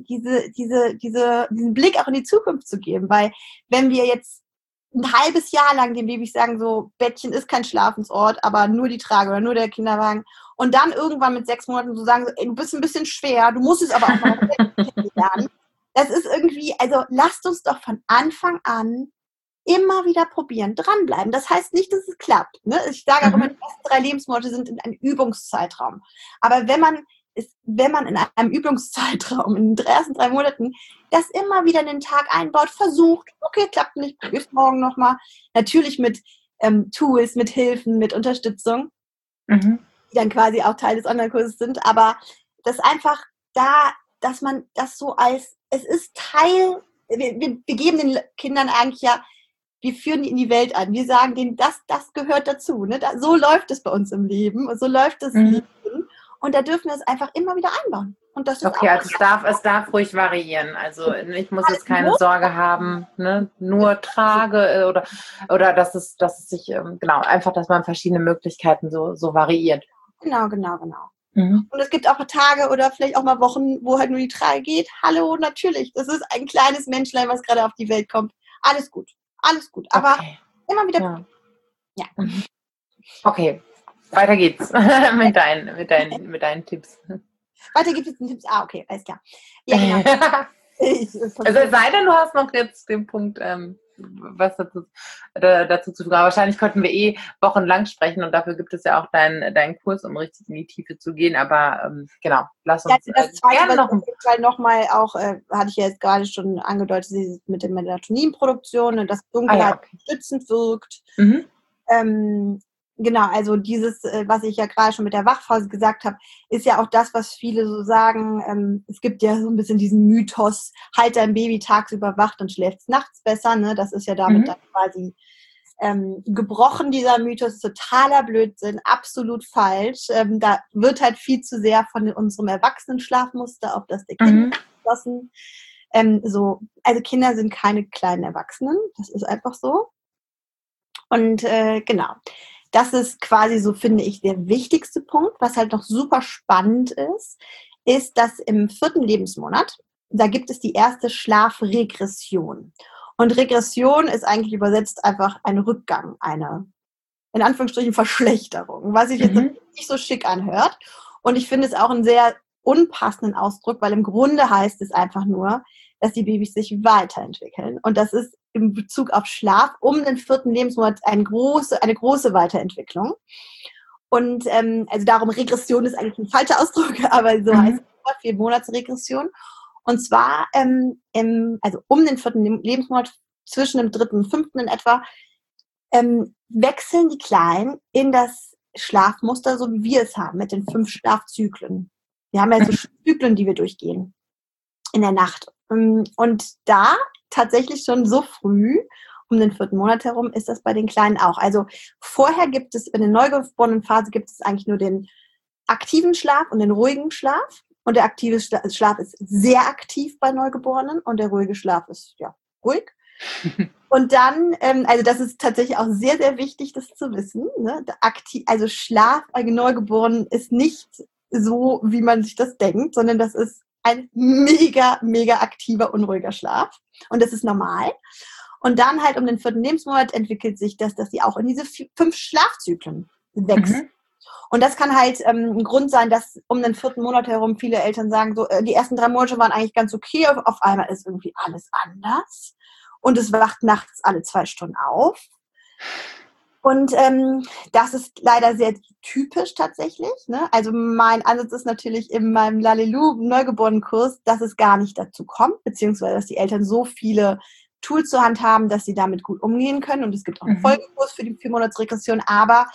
diesen Blick auch in die Zukunft zu geben, weil wenn wir jetzt ein halbes Jahr lang den Babys sagen, so, Bettchen ist kein Schlafensort, aber nur die Trage oder nur der Kinderwagen. Und dann irgendwann mit 6 Monaten so sagen, so, ey, du bist ein bisschen schwer, du musst es aber auch mal lernen. Das ist irgendwie, also lasst uns doch von Anfang an immer wieder probieren, dranbleiben. Das heißt nicht, dass es klappt. Ne? Ich sage auch immer, die ersten 3 Lebensmonate sind in einem Übungszeitraum. Aber wenn man in einem Übungszeitraum, in den ersten 3 Monaten, das immer wieder in den Tag einbaut, versucht, okay, klappt nicht, probier's morgen nochmal. Natürlich mit Tools, mit Hilfen, mit Unterstützung, die dann quasi auch Teil des Online-Kurses sind, aber das einfach dass man das so als, es ist Teil, wir geben den Kindern eigentlich ja, wir führen die in die Welt an, wir sagen denen, das gehört dazu, ne? So läuft es bei uns im Leben, so läuft das Leben. Und da dürfen wir es einfach immer immer wieder einbauen. Und das ist okay, also es darf ruhig variieren. Also ich muss jetzt keine Sorge haben, ne? Nur trage oder dass es sich, genau, einfach, dass man verschiedene Möglichkeiten so variiert. Genau. Und es gibt auch Tage oder vielleicht auch mal Wochen, wo halt nur die Trage geht. Hallo, natürlich, das ist ein kleines Menschlein, was gerade auf die Welt kommt. Alles gut. Aber immer wieder. Ja. Okay. Weiter geht's mit deinen Tipps. Weiter gibt es den Tipps. Okay, alles klar. Ja, genau. Also es sei denn, du hast noch jetzt den Punkt, was dazu zu fragen. Wahrscheinlich könnten wir wochenlang sprechen und dafür gibt es ja auch deinen Kurs, um richtig in die Tiefe zu gehen. Aber genau, lass uns das Zweite, was nochmal auch, hatte ich ja jetzt gerade schon angedeutet, mit der Melatoninproduktion und das Dunkelheit stützend wirkt. Genau, also dieses, was ich ja gerade schon mit der Wachphase gesagt habe, ist ja auch das, was viele so sagen. Es gibt ja so ein bisschen diesen Mythos, halt dein Baby tagsüber wach, dann schläft es nachts besser. Ne? Das ist ja damit dann quasi gebrochen, dieser Mythos. Totaler Blödsinn, absolut falsch. Da wird halt viel zu sehr von unserem Erwachsenenschlafmuster auf das der Kinder geschlossen. Also Kinder sind keine kleinen Erwachsenen, das ist einfach so. Und genau. Das ist quasi so, finde ich, der wichtigste Punkt. Was halt noch super spannend ist, dass im 4. Lebensmonat, da gibt es die erste Schlafregression. Und Regression ist eigentlich übersetzt einfach ein Rückgang, eine, in Anführungsstrichen, Verschlechterung, was sich jetzt nicht so schick anhört. Und ich finde es auch einen sehr unpassenden Ausdruck, weil im Grunde heißt es einfach nur, dass die Babys sich weiterentwickeln. Und das ist in Bezug auf Schlaf um den 4. Lebensmonat eine große Weiterentwicklung. Und also darum, Regression ist eigentlich ein falscher Ausdruck, aber so heißt es 4 Monatsregression. Und zwar also um den 4. Lebensmonat, zwischen dem 3. und 5. in etwa, wechseln die Kleinen in das Schlafmuster, so wie wir es haben, mit den 5 Schlafzyklen. Wir haben ja so Zyklen, die wir durchgehen in der Nacht. Und da tatsächlich schon so früh, um den 4. Monat herum, ist das bei den Kleinen auch. Also vorher gibt es, in der Neugeborenenphase gibt es eigentlich nur den aktiven Schlaf und den ruhigen Schlaf. Und der aktive Schlaf ist sehr aktiv bei Neugeborenen und der ruhige Schlaf ist ja ruhig. Und dann, also das ist tatsächlich auch sehr, sehr wichtig, das zu wissen. Ne? Also Schlaf bei Neugeborenen ist nicht so, wie man sich das denkt, sondern das ist ein mega, mega aktiver, unruhiger Schlaf. Und das ist normal. Und dann halt um den 4. Lebensmonat entwickelt sich das, dass die auch in diese 5 Schlafzyklen wechseln. Und das kann halt ein Grund sein, dass um den 4. Monat herum viele Eltern sagen, so die ersten 3 Monate waren eigentlich ganz okay, auf einmal ist irgendwie alles anders. Und es wacht nachts alle 2 Stunden auf. Und das ist leider sehr typisch tatsächlich. Ne? Also mein Ansatz ist natürlich in meinem Lalelu-Neugeborenenkurs, dass es gar nicht dazu kommt, beziehungsweise dass die Eltern so viele Tools zur Hand haben, dass sie damit gut umgehen können. Und es gibt auch einen Folgekurs für die 4-Monats-Regression. Aber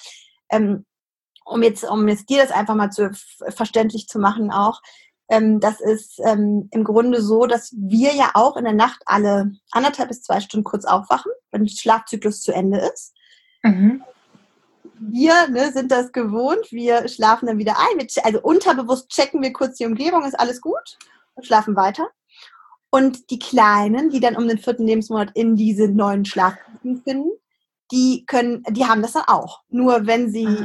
um jetzt dir das einfach mal verständlich zu machen auch, das ist im Grunde so, dass wir ja auch in der Nacht alle 1,5 bis 2 Stunden kurz aufwachen, wenn der Schlafzyklus zu Ende ist. wir sind das gewohnt, wir schlafen dann wieder ein. Also unterbewusst checken wir kurz die Umgebung, ist alles gut und schlafen weiter. Und die Kleinen, die dann um den 4. Lebensmonat in diese neuen Schlafphasen finden, die haben das dann auch. Nur wenn sie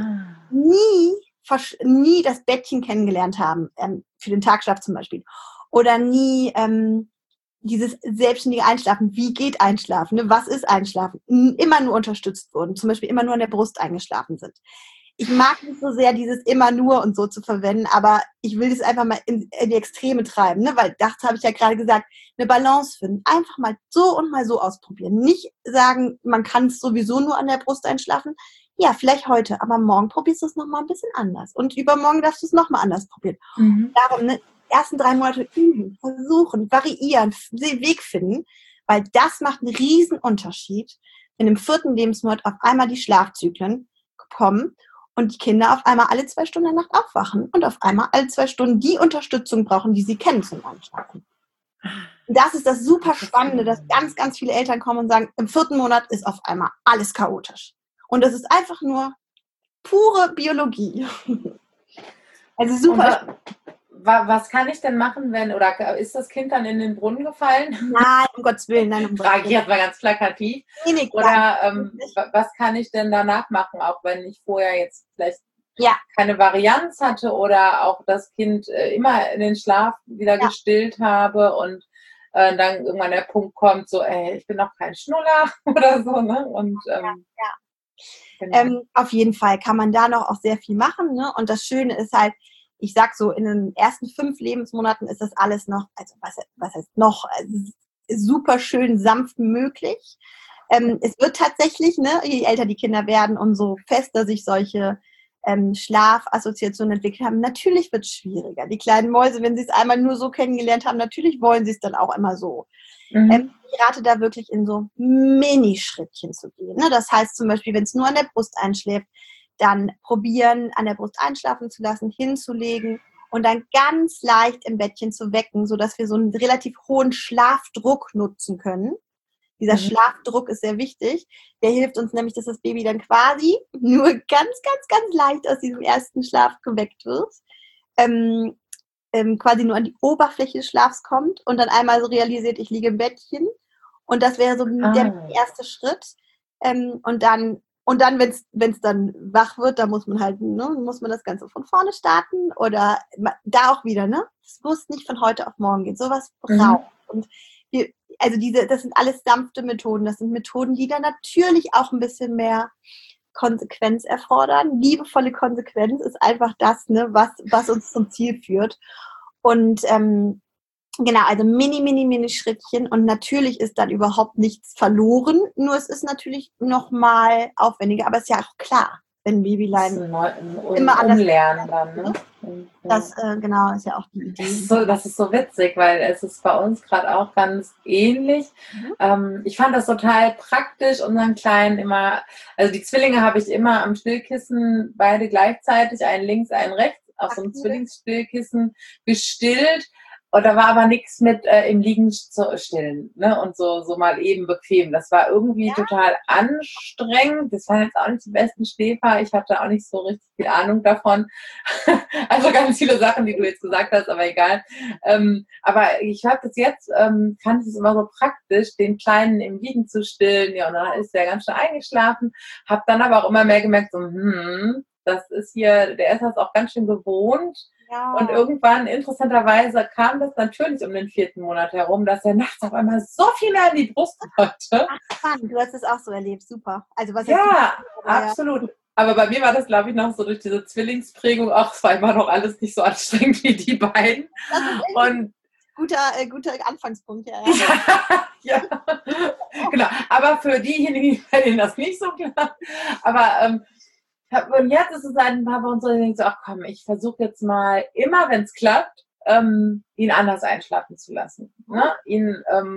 nie das Bettchen kennengelernt haben, für den Tagschlaf zum Beispiel, oder nie dieses selbstständige Einschlafen, wie geht Einschlafen, ne? Was ist Einschlafen, immer nur unterstützt wurden, zum Beispiel immer nur an der Brust eingeschlafen sind. Ich mag nicht so sehr dieses immer nur und so zu verwenden, aber ich will das einfach mal in die Extreme treiben, ne? Weil das habe ich ja gerade gesagt, eine Balance finden, einfach mal so und mal so ausprobieren. Nicht sagen, man kann es sowieso nur an der Brust einschlafen. Ja, vielleicht heute, aber morgen probierst du es nochmal ein bisschen anders. Und übermorgen darfst du es nochmal anders probieren. Darum, ne, ersten 3 Monate üben, versuchen, variieren, den Weg finden, weil das macht einen riesen Unterschied, wenn im 4. Lebensmonat auf einmal die Schlafzyklen kommen und die Kinder auf einmal alle 2 Stunden in der Nacht aufwachen und auf einmal alle 2 Stunden die Unterstützung brauchen, die sie kennen zum Einschlafen. Und das ist das super Spannende, dass ganz, ganz viele Eltern kommen und sagen, im 4. Monat ist auf einmal alles chaotisch. Und das ist einfach nur pure Biologie. Also super. Was kann ich denn machen, oder ist das Kind dann in den Brunnen gefallen? Nein, um Gottes Willen, nein. Frage ich jetzt mal ganz plakativ. Oder was kann ich denn danach machen, auch wenn ich vorher jetzt vielleicht keine Varianz hatte oder auch das Kind immer in den Schlaf wieder gestillt habe und dann irgendwann der Punkt kommt, so, ich bin noch kein Schnuller oder so, ne? Und genau. Auf jeden Fall kann man da noch auch sehr viel machen, ne? Und das Schöne ist halt, ich sag so, in den ersten 5 Lebensmonaten ist das alles noch, also was heißt noch, super schön sanft möglich. Es wird tatsächlich, ne, je älter die Kinder werden, umso fester sich solche Schlafassoziationen entwickelt haben. Natürlich wird es schwieriger. Die kleinen Mäuse, wenn sie es einmal nur so kennengelernt haben, natürlich wollen sie es dann auch immer so. Ich rate da wirklich in so Mini-Schrittchen zu gehen. Ne? Das heißt zum Beispiel, wenn es nur an der Brust einschläft, dann probieren, an der Brust einschlafen zu lassen, hinzulegen und dann ganz leicht im Bettchen zu wecken, sodass wir so einen relativ hohen Schlafdruck nutzen können. Dieser Schlafdruck ist sehr wichtig. Der hilft uns nämlich, dass das Baby dann quasi nur ganz, ganz, ganz leicht aus diesem ersten Schlaf geweckt wird. Quasi nur an die Oberfläche des Schlafs kommt und dann einmal so realisiert, ich liege im Bettchen. Und das wäre so der erste Schritt. Und dann, wenn es dann wach wird, da muss man halt, ne, muss man das Ganze von vorne starten oder da auch wieder, ne? Es muss nicht von heute auf morgen gehen. Sowas braucht. Und das sind alles sanfte Methoden. Das sind Methoden, die dann natürlich auch ein bisschen mehr Konsequenz erfordern. Liebevolle Konsequenz ist einfach das, ne, was uns zum Ziel führt. Und genau, also mini Schrittchen und natürlich ist dann überhaupt nichts verloren, nur es ist natürlich nochmal aufwendiger, aber es ist ja auch klar, wenn Babylein immer anders umlernen dann, ne? Das genau ist ja auch die Idee. Das ist so witzig, weil es ist bei uns gerade auch ganz ähnlich. Ich fand das total praktisch, unseren Kleinen immer, also die Zwillinge habe ich immer am Stillkissen beide gleichzeitig, einen links, einen rechts, auf so einem Zwillingsstillkissen gestillt. Und da war aber nichts mit im Liegen zu stillen, ne? Und so mal eben bequem. Das war irgendwie total anstrengend. Das waren jetzt auch nicht die besten Schläfer. Ich hatte auch nicht so richtig viel Ahnung davon. Also ganz viele Sachen, die du jetzt gesagt hast, aber egal. Aber ich habe das jetzt, fand ich es immer so praktisch, den Kleinen im Liegen zu stillen. Ja, und dann ist der ganz schnell eingeschlafen. Hab dann aber auch immer mehr gemerkt, so, das ist hier, der ist das auch ganz schön gewohnt. Ja. Und irgendwann, interessanterweise, kam das natürlich um den 4. Monat herum, dass er nachts auf einmal so viel mehr in die Brust wollte. Ach, spannend, du hast es auch so erlebt, super. Also, was absolut. Aber bei mir war das, glaube ich, noch so durch diese Zwillingsprägung, es war immer noch alles nicht so anstrengend wie die beiden. Und guter Anfangspunkt, ja. Ja, genau. Aber für diejenigen, bei denen das nicht so klappt, aber und jetzt ist es ein paar Wochen so, ich denke so, ach komm, ich versuche jetzt mal, immer wenn es klappt, ihn anders einschlafen zu lassen. Ne? Ihn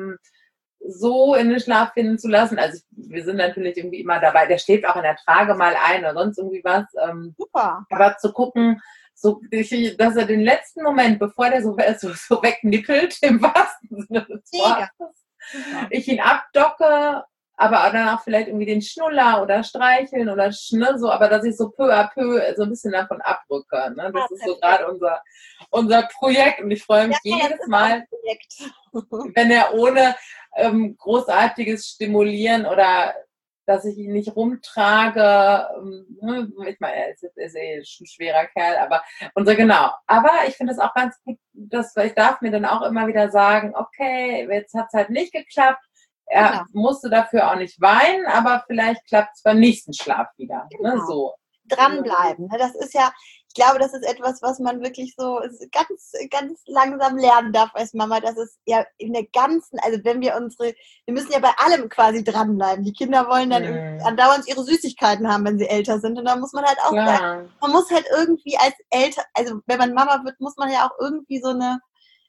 so in den Schlaf finden zu lassen. Also wir sind natürlich irgendwie immer dabei, der schläft auch in der Trage mal ein oder sonst irgendwie was. Super. Aber zu gucken, so, dass er den letzten Moment, bevor der so wegnippelt, im wahrsten Sinne des Wortes, ich ihn abdocke, aber dann auch vielleicht irgendwie den Schnuller oder streicheln oder so, aber dass ich so peu à peu so ein bisschen davon abrücke. Ne? Das ist so gerade unser Projekt und ich freue mich jedes Mal, wenn er ohne großartiges Stimulieren oder dass ich ihn nicht rumtrage. Ich meine, er ist ein schwerer Kerl, aber Aber ich finde es auch ganz gut, ich darf mir dann auch immer wieder sagen, okay, jetzt hat es halt nicht geklappt. Er musste dafür auch nicht weinen, aber vielleicht klappt es beim nächsten Schlaf wieder. Genau. Ne, so. Dranbleiben. Ne? Das ist ja, ich glaube, das ist etwas, was man wirklich so ganz, ganz langsam lernen darf als Mama. Das ist ja in der ganzen, also wenn wir müssen ja bei allem quasi dranbleiben. Die Kinder wollen dann andauernd ihre Süßigkeiten haben, wenn sie älter sind. Und da muss man halt auch sagen, man muss halt irgendwie als Eltern, also wenn man Mama wird, muss man ja auch irgendwie so eine,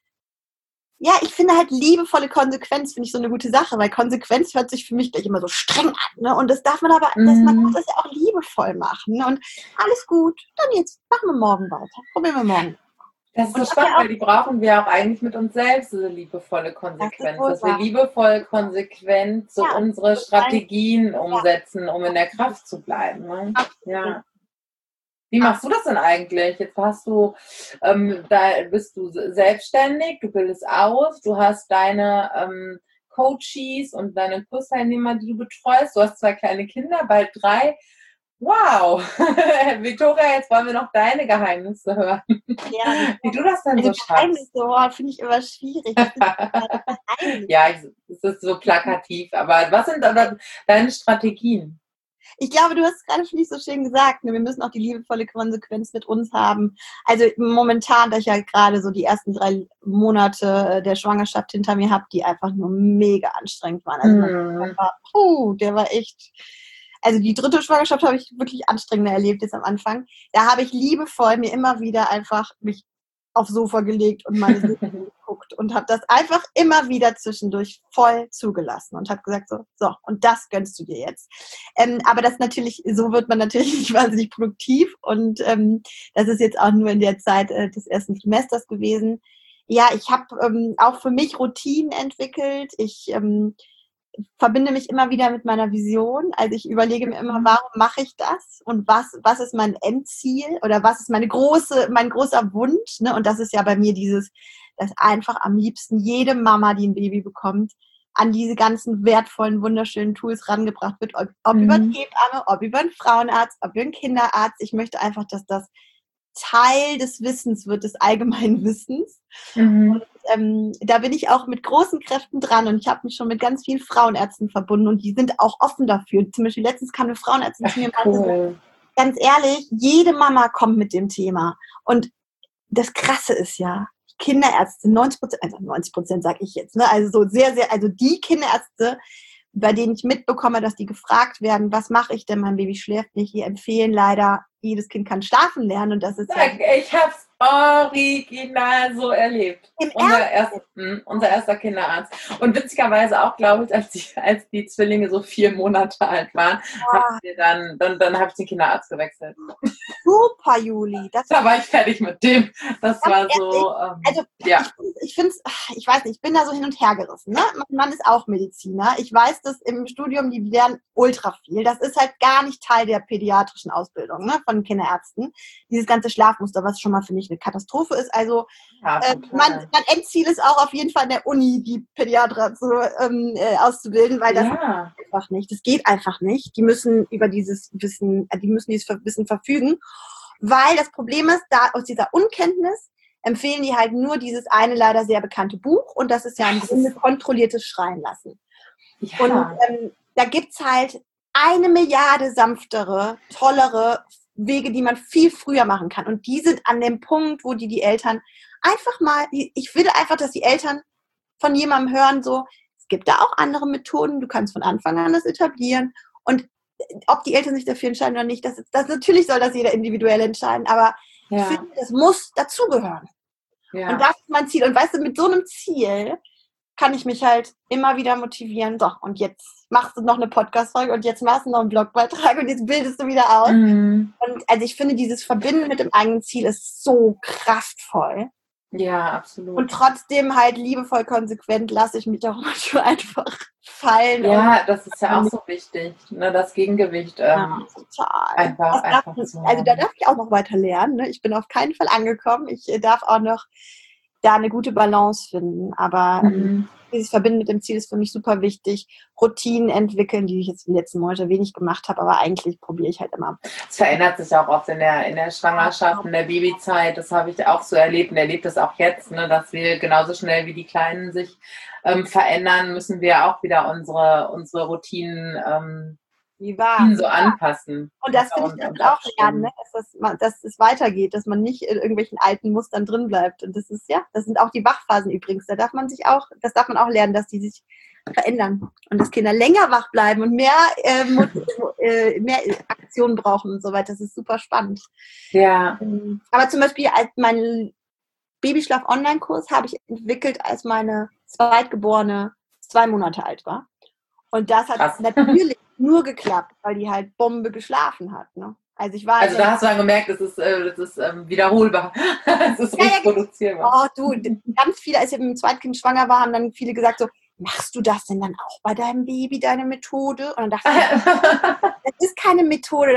ja, ich finde halt liebevolle Konsequenz, finde ich so eine gute Sache, weil Konsequenz hört sich für mich gleich immer so streng an, ne? Und das darf man aber, man muss das ja auch liebevoll machen, ne? Und alles gut, dann jetzt machen wir morgen weiter, probieren wir morgen. Das ist so spannend, weil die brauchen wir auch eigentlich mit uns selbst, diese liebevolle Konsequenz, dass wir liebevoll konsequent so unsere Strategien umsetzen, um in der Kraft zu bleiben. Ne? Ja. Wie machst du das denn eigentlich? Jetzt hast du, da bist du selbstständig, du bildest aus, du hast deine Coaches und deine Kursteilnehmer, die du betreust. Du hast 2 kleine Kinder, bald 3. Wow! Victoria, jetzt wollen wir noch deine Geheimnisse hören. Ja, wie du das dann so schaffst. Geheimnisse, finde ich immer schwierig. Ja, es ist so plakativ. Aber was sind aber deine Strategien? Ich glaube, du hast es gerade, finde ich, so schön gesagt. Wir müssen auch die liebevolle Konsequenz mit uns haben. Also momentan, da ich ja gerade so die ersten 3 Monate der Schwangerschaft hinter mir habe, die einfach nur mega anstrengend waren. Also der war echt... Also die 3. Schwangerschaft habe ich wirklich anstrengender erlebt jetzt am Anfang. Da habe ich liebevoll mir immer wieder einfach mich aufs Sofa gelegt und meine Serien geguckt und habe das einfach immer wieder zwischendurch voll zugelassen und habe gesagt so, und das gönnst du dir jetzt. Aber das natürlich, so wird man natürlich nicht wahnsinnig produktiv und das ist jetzt auch nur in der Zeit des ersten Trimesters gewesen. Ja, ich habe auch für mich Routinen entwickelt. Ich verbinde mich immer wieder mit meiner Vision. Also ich überlege mir immer, warum mache ich das und was ist mein Endziel oder was ist mein großer Wunsch. Ne? Und das ist ja bei mir dass einfach am liebsten jede Mama, die ein Baby bekommt, an diese ganzen wertvollen, wunderschönen Tools rangebracht wird. Ob über eine Hebamme, ob über einen Frauenarzt, ob über einen Kinderarzt. Ich möchte einfach, dass das Teil des Wissens wird, des allgemeinen Wissens. Und da bin ich auch mit großen Kräften dran und ich habe mich schon mit ganz vielen Frauenärzten verbunden und die sind auch offen dafür. Zum Beispiel letztens kam eine Frauenärztin zu mir und meinte, ganz ehrlich, jede Mama kommt mit dem Thema. Und das Krasse ist ja, Kinderärzte, 90% sage ich jetzt, ne? Also so sehr, sehr, also die Kinderärzte, bei denen ich mitbekomme, dass die gefragt werden, was mache ich denn, mein Baby schläft nicht, die empfehlen leider, jedes Kind kann schlafen lernen und das ist ich habe es original so erlebt. Unser erster Kinderarzt. Und witzigerweise auch, glaube ich, als die Zwillinge so 4 Monate alt waren, dann habe ich den Kinderarzt gewechselt. Super, Juli. Da war ich fertig mit dem. Das war so, also, ja. Ich finde es, ich weiß nicht, ich bin da so hin und her gerissen. Ne? Mein Mann ist auch Mediziner. Ich weiß, dass im Studium, die lernen ultra viel. Das ist halt gar nicht Teil der pädiatrischen Ausbildung, ne, von Kinderärzten. Dieses ganze Schlafmuster, was schon mal für mich eine Katastrophe ist. Also mein Endziel ist auch auf jeden Fall in der Uni, die Pädiater auszubilden, weil das einfach nicht. Das geht einfach nicht. Die müssen über dieses Wissen, Wissen verfügen, weil das Problem ist, da aus dieser Unkenntnis empfehlen die halt nur dieses eine leider sehr bekannte Buch und das ist ja im Grunde kontrolliertes Schreien lassen. Ja. Und da gibt's halt 1 Milliarde sanftere, tollere Wege, die man viel früher machen kann. Und die sind an dem Punkt, wo die Eltern einfach mal, ich will einfach, dass die Eltern von jemandem hören, so, es gibt da auch andere Methoden, du kannst von Anfang an das etablieren. Und ob die Eltern sich dafür entscheiden oder nicht, das natürlich soll das jeder individuell entscheiden, aber ich finde, das muss dazugehören. Ja. Und das ist mein Ziel. Und weißt du, mit so einem Ziel kann ich mich halt immer wieder motivieren. So, und jetzt machst du noch eine Podcast-Folge und jetzt machst du noch einen Blogbeitrag und jetzt bildest du wieder aus. Und also ich finde, dieses Verbinden mit dem eigenen Ziel ist so kraftvoll. Ja, Und absolut. trotzdem halt liebevoll konsequent lasse ich mich auch manchmal einfach fallen und Ja, das ist ja auch so wichtig, ne, das Gegengewicht ja, total. einfach zu Also da haben. darf ich auch noch weiter lernen. Ne? Ich bin auf keinen Fall angekommen. Ich darf auch noch da eine gute Balance finden. Aber Mhm. dieses Verbinden mit dem Ziel ist für mich super wichtig. Routinen entwickeln, die ich jetzt in den letzten Monaten wenig gemacht habe, aber eigentlich probiere ich halt immer. Es verändert sich auch oft in der Schwangerschaft, in der Babyzeit. Das habe ich auch so erlebt und erlebe das auch jetzt, ne, dass wir genauso schnell wie die Kleinen sich verändern, müssen wir auch wieder unsere Routinen Wie wahr, ihnen so wie wahr. anpassen, Und das finde ich das und auch lernen, ne? abstimmen. Dass es weitergeht, dass man nicht in irgendwelchen alten Mustern drin bleibt. Und das ist, ja, das sind auch die Wachphasen übrigens. Das darf man auch lernen, dass die sich verändern und dass Kinder länger wach bleiben und mehr Aktionen brauchen und so weiter. Das ist super spannend. Ja, Aber zum Beispiel als meinen Babyschlaf-Online-Kurs habe ich entwickelt, als meine Zweitgeborene 2 Monate alt war. Und das hat krass. natürlich nur geklappt, weil die halt Bombe geschlafen hat. Ne? Also ich war Also ja, da hast du dann gemerkt, das ist wiederholbar. Es ist ja, reproduzierbar. oh du, ganz viele, als ich mit dem zweiten Kind schwanger war, haben dann viele gesagt so, machst du das denn dann auch bei deinem Baby, deine Methode? Und dann dachte ich, das ist keine Methode,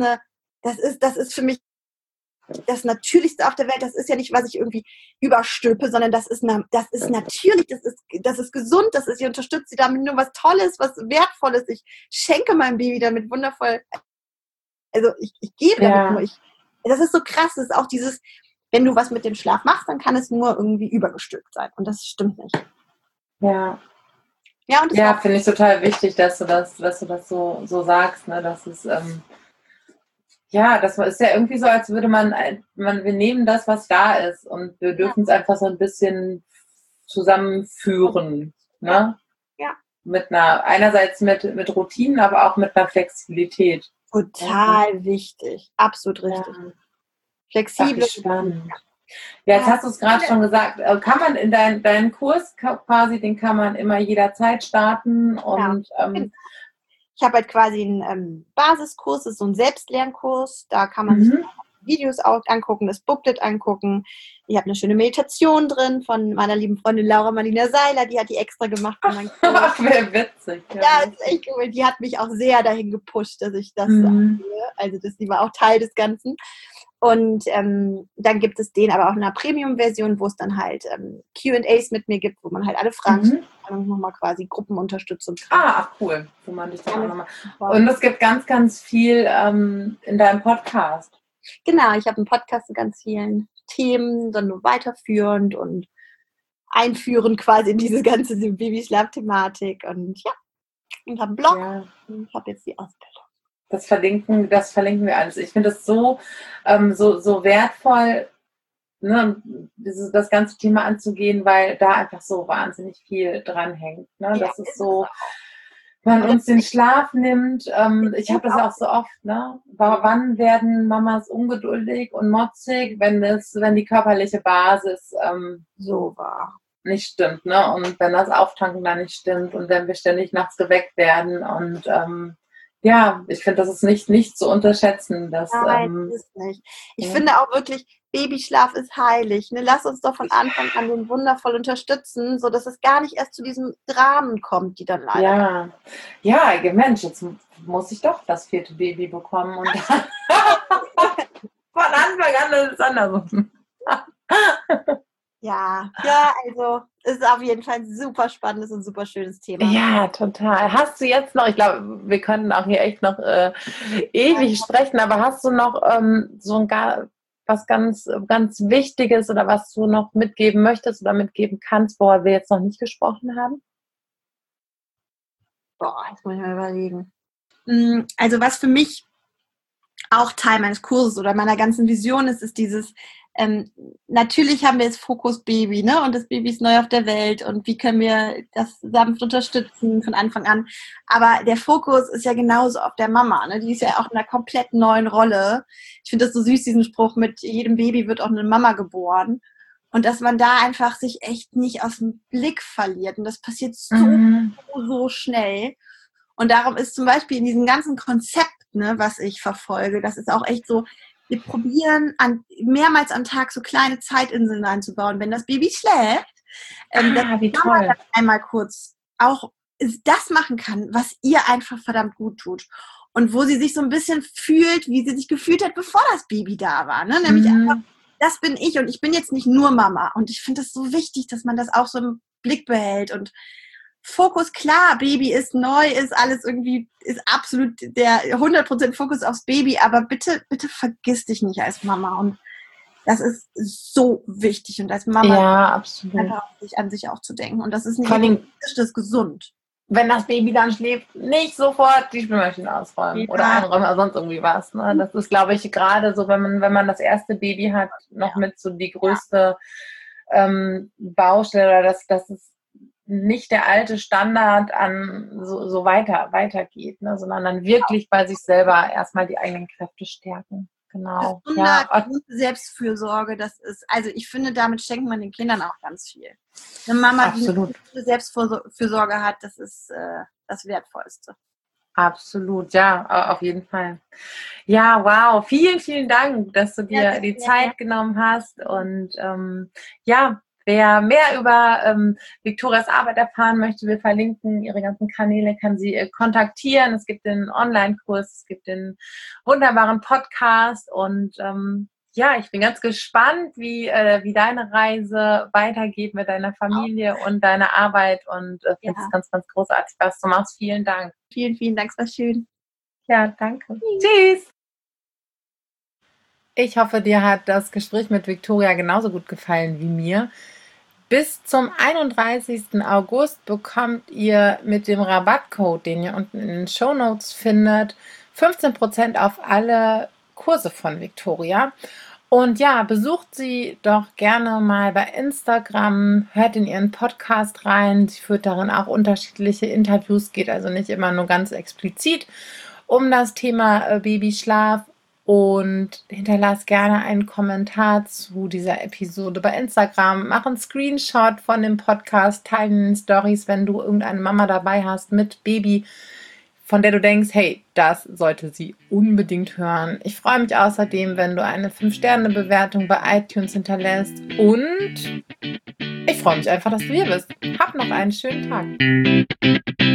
das ist für mich das Natürlichste auf der Welt. Das ist ja nicht, was ich irgendwie überstülpe, sondern das ist natürlich, das ist gesund, ich unterstütze sie damit nur was Tolles, was Wertvolles. Ich schenke meinem Baby damit wundervoll, also ich gebe damit nur. Ja, Das ist so krass, das ist auch dieses, wenn du was mit dem Schlaf machst, dann kann es nur irgendwie übergestülpt sein. Und das stimmt nicht. ja. Ja, und es Ja, war finde ich total wichtig, dass du das so sagst, ne? Dass es, ja, das ist ja irgendwie so, als würde wir nehmen das, was da ist und wir ja, dürfen es einfach so ein bisschen zusammenführen, ja, ne? ja, Einerseits mit Routinen, aber auch mit einer Flexibilität. Ja, total wichtig. Absolut ja. richtig. Ach, wie Flexibel. spannend. Ja, jetzt Ja, hast du es gerade schon gesagt, kann man in deinen Kurs quasi, den kann man immer jederzeit starten genau. und Ich habe halt quasi einen Basiskurs, das ist so ein Selbstlernkurs. Da kann man sich mhm. Videos auch angucken, das Booklet angucken. Ich habe eine schöne Meditation drin von meiner lieben Freundin Laura Marlina Seiler, die hat die extra gemacht für meinen Kurs. Ach, wäre witzig. Ja, Ja, ist echt cool. Die hat mich auch sehr dahin gepusht, dass ich das mhm. angehe. Also die war auch Teil des Ganzen. Und dann gibt es den aber auch in einer Premium-Version, wo es dann halt Q&As mit mir gibt, wo man halt alle Fragen stellen Mhm. kann und nochmal quasi Gruppenunterstützung kriegt. Ach cool, wo man dich dann auch Alles nochmal. super. Und es gibt ganz, ganz viel in deinem Podcast. Genau, ich habe einen Podcast zu ganz vielen Themen, dann nur weiterführend und einführend quasi in diese ganze Babyschlaf-Thematik. Und ja, und habe einen Blog Ja, und habe jetzt die Ausbildung. das verlinken wir alles. Ich finde es so wertvoll, ne, das ganze Thema anzugehen, weil da einfach so wahnsinnig viel dran hängt. Ne? Ja, Das ist ist es so, auch. man Und das uns den Schlaf nimmt. Ich habe ist das auch auch so oft. Ne? Wann werden Mamas ungeduldig und motzig, wenn die körperliche Basis so wahr. nicht stimmt, ne? Und wenn das Auftanken dann nicht stimmt und wenn wir ständig nachts geweckt werden und ja, ich finde, das ist nicht zu unterschätzen, dass Nein, ist nicht. Ich ja, finde auch wirklich, Babyschlaf ist heilig. Ne? Lass uns doch von Anfang an den wundervoll unterstützen, sodass es gar nicht erst zu diesen Dramen kommt, die dann leider. ja, ja, Mensch, jetzt muss ich doch das vierte Baby bekommen und dann von Anfang an ist es andersrum. Ja, also es ist auf jeden Fall ein super spannendes und super schönes Thema. Ja, total. Hast du jetzt noch, ich glaube, wir können auch hier echt noch ewig sprechen, aber hast du noch was ganz Wichtiges oder was du noch mitgeben möchtest oder mitgeben kannst, worüber wir jetzt noch nicht gesprochen haben? Boah, jetzt muss ich mal überlegen. Also was für mich auch Teil meines Kurses oder meiner ganzen Vision ist, ist dieses, natürlich haben wir jetzt Fokus Baby, ne? Und das Baby ist neu auf der Welt und wie können wir das sanft unterstützen von Anfang an. Aber der Fokus ist ja genauso auf der Mama, ne? Die ist ja auch in einer komplett neuen Rolle. Ich finde das so süß, diesen Spruch mit jedem Baby wird auch eine Mama geboren. Und dass man da einfach sich echt nicht aus dem Blick verliert. Und das passiert so schnell. Und darum ist zum Beispiel in diesem ganzen Konzept, ne, was ich verfolge, das ist auch echt so, wir probieren mehrmals am Tag so kleine Zeitinseln einzubauen, wenn das Baby schläft. Dass wie die Mama toll. dann einmal kurz auch das machen kann, was ihr einfach verdammt gut tut. Und wo sie sich so ein bisschen fühlt, wie sie sich gefühlt hat, bevor das Baby da war. Ne? Nämlich einfach, das bin ich und ich bin jetzt nicht nur Mama. Und ich finde es so wichtig, dass man das auch so im Blick behält. Und Fokus, klar, Baby ist neu, ist alles irgendwie, ist absolut der 100% Fokus aufs Baby. Aber bitte, bitte vergiss dich nicht als Mama. Und das ist so wichtig. Und als Mama absolut. einfach an sich auch zu denken. Und das ist nicht das ist gesund. Wenn das Baby dann schläft, nicht sofort die Spülmaschine ausräumen oder einräumen oder sonst irgendwie was. Ne? Das ist, glaube ich, gerade so, wenn man das erste Baby hat, noch mit so die größte Baustelle, oder dass es nicht der alte Standard an so weitergeht, ne? Sondern dann wirklich bei sich selber erstmal die eigenen Kräfte stärken. Genau. Gesunde Selbstfürsorge, das ist, also ich finde, damit schenkt man den Kindern auch ganz viel. Eine Mama, die eine gute Selbstfürsorge hat, das ist das Wertvollste. Absolut, ja, auf jeden Fall. Ja, wow, vielen, vielen Dank, dass du dir die Zeit genommen hast. Und wer mehr über Viktorias Arbeit erfahren möchte, wir verlinken ihre ganzen Kanäle, kann sie kontaktieren. Es gibt den Online-Kurs, es gibt den wunderbaren Podcast und ich bin ganz gespannt, wie deine Reise weitergeht mit deiner Familie und deiner Arbeit und finde es ganz, ganz großartig, was du machst. Vielen Dank. Vielen, vielen Dank, es war schön. Ja, danke. Tschüss. Ich hoffe, dir hat das Gespräch mit Viktoria genauso gut gefallen wie mir. Bis zum 31. August bekommt ihr mit dem Rabattcode, den ihr unten in den Shownotes findet, 15% auf alle Kurse von Viktoria. Und ja, besucht sie doch gerne mal bei Instagram, hört in ihren Podcast rein. Sie führt darin auch unterschiedliche Interviews, geht also nicht immer nur ganz explizit um das Thema Babyschlaf. Und hinterlass gerne einen Kommentar zu dieser Episode bei Instagram. Mach einen Screenshot von dem Podcast, teile in den Stories, wenn du irgendeine Mama dabei hast mit Baby, von der du denkst, hey, das sollte sie unbedingt hören. Ich freue mich außerdem, wenn du eine 5-Sterne-Bewertung bei iTunes hinterlässt. Und ich freue mich einfach, dass du hier bist. Hab noch einen schönen Tag.